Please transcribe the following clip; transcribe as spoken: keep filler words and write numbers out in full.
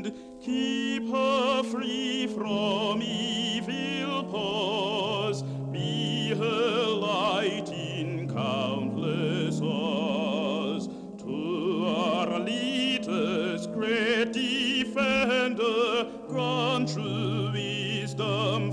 good. Keep her free from evil paws. Be her light in countless wars. To our leaders, great defender, grant true wisdom